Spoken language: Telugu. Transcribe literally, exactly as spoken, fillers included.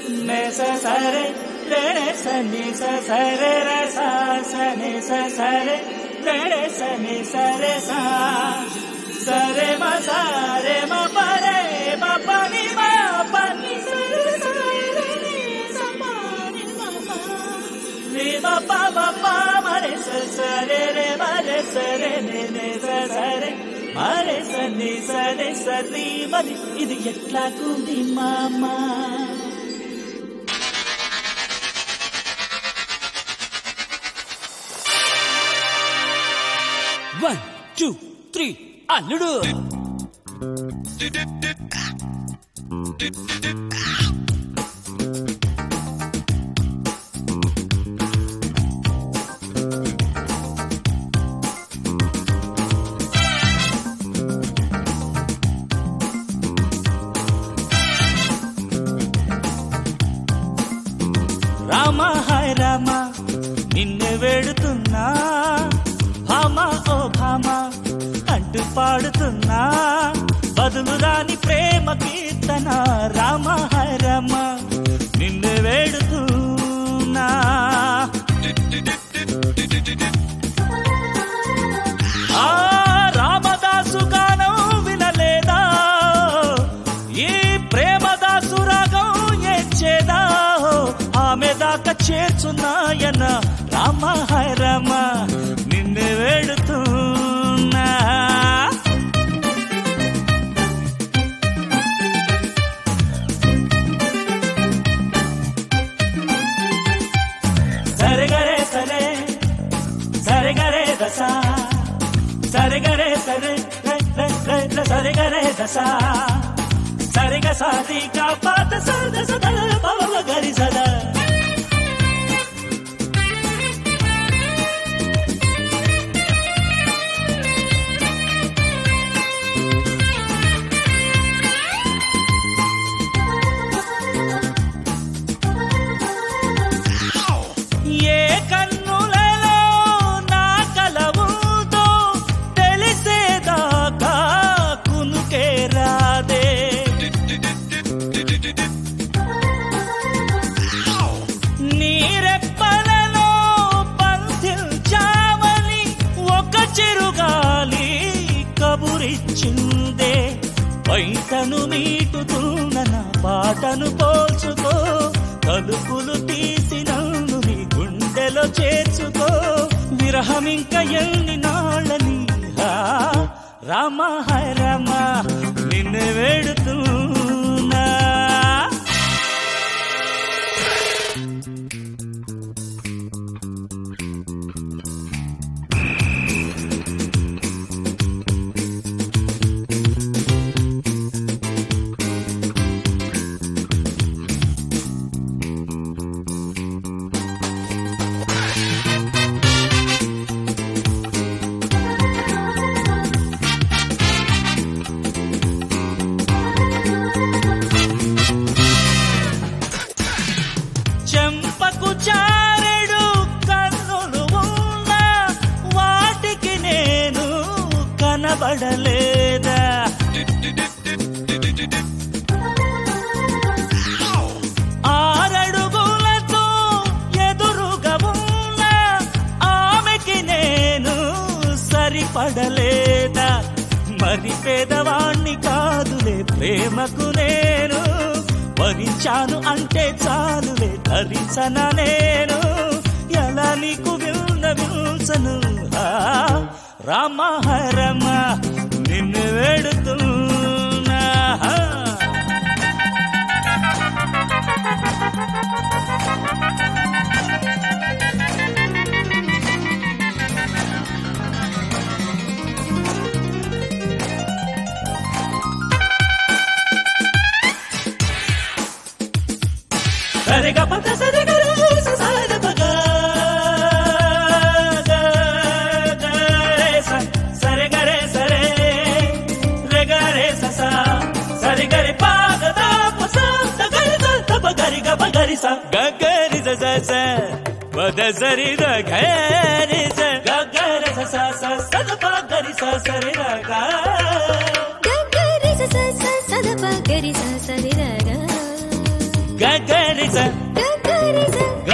ne sa sa re re re sa ni sa sa re re sa sa ni sa sa re re re sa ni sa re sa sa re ma sa re ma pa re ma pa ni ma pa ni sa re sa re ni sa pa ni ma pa ni ma pa ma pa ma re sa sa re re ma re sa re ne ne sa sa re ma re sa ni sa re sa ni ma ni ఇది ఎట్లాగుంది మామా వన్ టూ త్రీ అల్లుడు రామ హాయ్ రామ నిన్ను వేడుతున్నా భామ ఓ భామ అంటూ పాడుతున్నా బదులు రాని ప్రేమ కీర్తన రామ హాయ్ రామ నిన్ను వేడుతున్నా ఆ రామదాసు గానం వినలేదా ఈ ప్రేమదాసు రాగం ఏడ్చేదా ఆమె దాకా చేర్చున్నాయన రామ హాయ్ రామ నిన్ను వేడుతున్నా సరే గరే సరే సరే గరే దసా సరే గరే సరే సరే గరే దసా సరిగా సాధిగా పాత సద సద బావ గరి సదా ఏ కన్నులలో నా కలవుతో తెలిసేదాకా కునుకే రాదే నీరెప్పలలో బంధించామని ఒక చిరుగాలి కబురిచ్చిందే బయటను మీటుతున్న నా పాటను పోల్చుకో తలుపులు తీసి నన్ను నీ గుండెలో చేర్చుకో విరహం ఇంకా ఎన్ని నాళ్ళని రామ హాయ్ రామ నిన్ను వేడుతున్నా చెంపకు చారెడు కన్నులు ఉన్నా వాటికి నేను కనబడలేదా ఆరడుగులతో ఎదురుగా ఉన్నా ఆమెకి నేను సరిపడలేదా మరి పేదవాణ్ణి కాదులే ప్రేమకు నేను భరించాను అంటే చాలులే ధరించన నేను ఎలా నీకు విన్నవించను రామ హరమ నిన్ను వేడుతున్నా సరిగా పద సరిగా ససార పగ సరే గరే సరే రే గరే ససా సరి గరి పాగ పస గరి తప గరి గ గరి స గరి స స పద సరి ద గరి స గరి స స స సద ప గరి స సరి ర గ గరి స స స సద ప గరి స సరి ర గ గగరిస గగరిస